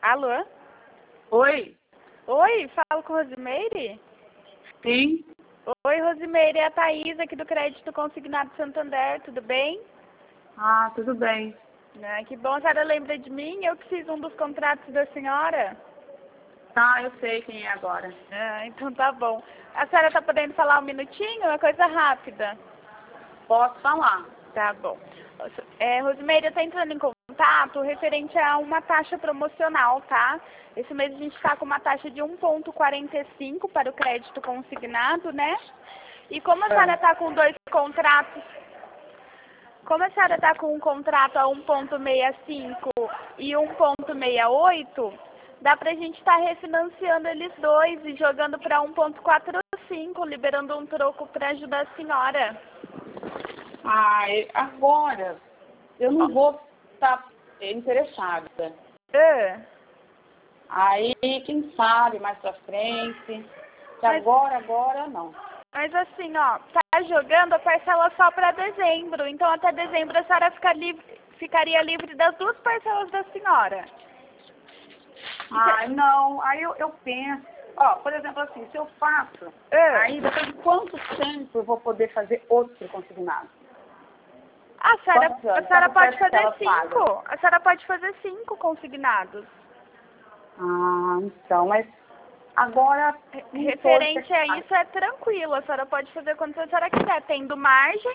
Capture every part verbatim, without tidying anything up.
Alô? Oi? Oi, falo com Rosimeire? Sim? Oi, Rosimeire, é a Thaís aqui do Crédito Consignado Santander, tudo bem? Ah, tudo bem. Ah, que bom, a senhora lembra de mim? Eu que fiz um dos contratos da senhora. Tá, eu sei quem é agora. Ah, então tá bom. A senhora tá podendo falar um minutinho? Uma coisa rápida. Posso falar? Tá bom. É, Rosimeire, eu tô entrando em contato referente a uma taxa promocional, tá? Esse mês a gente está com uma taxa de um vírgula quarenta e cinco para o crédito consignado, né? E como a senhora está com dois contratos, como a senhora está com um contrato a um vírgula sessenta e cinco e um vírgula sessenta e oito, dá pra gente estar tá refinanciando eles dois e jogando para um vírgula quarenta e cinco, liberando um troco para ajudar a senhora. Ah, e- agora eu não vou estar interessada. Ah. Aí, quem sabe, mais pra frente. Que Mas- agora, agora não. Mas assim, ó, tá jogando a parcela só para dezembro. Então até dezembro a senhora fica livre, ficaria livre das duas parcelas da senhora. Ai, não. Aí eu, eu penso. Ó, por exemplo, assim, se eu faço, Ah. aí depois de quanto tempo eu vou poder fazer outro consignado? A senhora, Quantos a anos? senhora Quanto pode tempo que fazer ela cinco. A senhora pode fazer cinco consignados. Ah, então, mas agora não tô Referente a interessada. isso é tranquilo. A senhora pode fazer quanto a senhora quiser, tendo margem.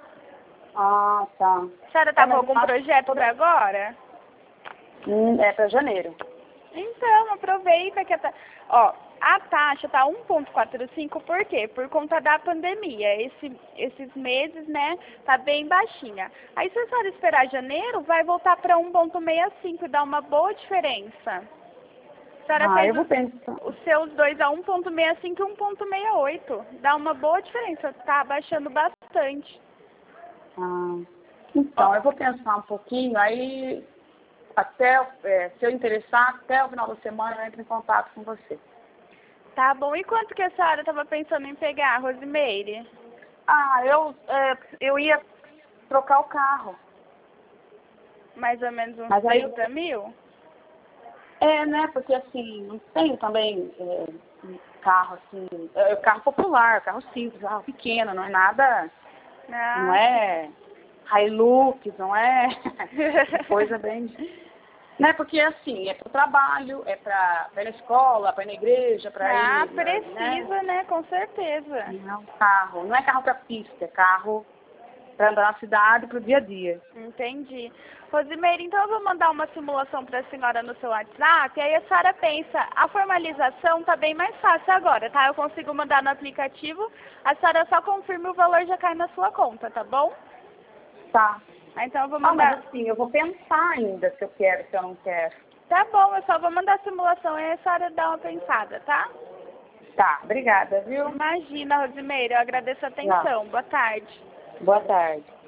Ah, tá. A senhora É, tá com mas algum mas projeto toda- para agora? Hum, é para janeiro. Então, aproveita que a ta... Ó, a taxa tá um vírgula quarenta e cinco, por quê? Por conta da pandemia. Esse, esses meses, né, tá bem baixinha. Aí, se a senhora esperar janeiro, vai voltar para um vírgula sessenta e cinco e dá uma boa diferença. A senhora Ah, fez eu vou os, pensar. os seus dois a um vírgula sessenta e cinco e um vírgula sessenta e oito. Dá uma boa diferença, tá abaixando bastante. Ah, então, eu vou pensar um pouquinho, aí até, é, se eu interessar, até o final da semana eu entro em contato com você. Tá bom. E quanto que a senhora estava pensando em pegar, Rosimeire? Ah, eu, é, eu ia trocar o carro. Mais ou menos uns Mas aí eu- trinta mil? É, né, porque assim, não tenho também é, um carro assim, é, carro popular, carro simples, carro pequeno, não é nada, Ah, não é Hilux, não é coisa bem... Né, porque assim, é para o trabalho, é para ir na escola, para ir na igreja, para Ah, ir... precisa, né? Com certeza. Não é um carro, não é carro para pista, é carro para andar na cidade, para o dia a dia. Entendi. Rosimeire, então eu vou mandar uma simulação para a senhora no seu WhatsApp, aí a senhora pensa, a formalização tá bem mais fácil agora, tá? Eu consigo mandar no aplicativo, a senhora só confirma e o valor já cai na sua conta, tá bom? Tá. Ah, então eu vou Ah, mas mandar... assim, eu vou pensar ainda se eu quero, se eu não quero. Tá bom, eu só vou mandar a simulação e a senhora dá uma pensada, tá? Tá, obrigada, viu? Imagina, Rosimeire, eu agradeço a atenção. Boa tarde. Boa tarde.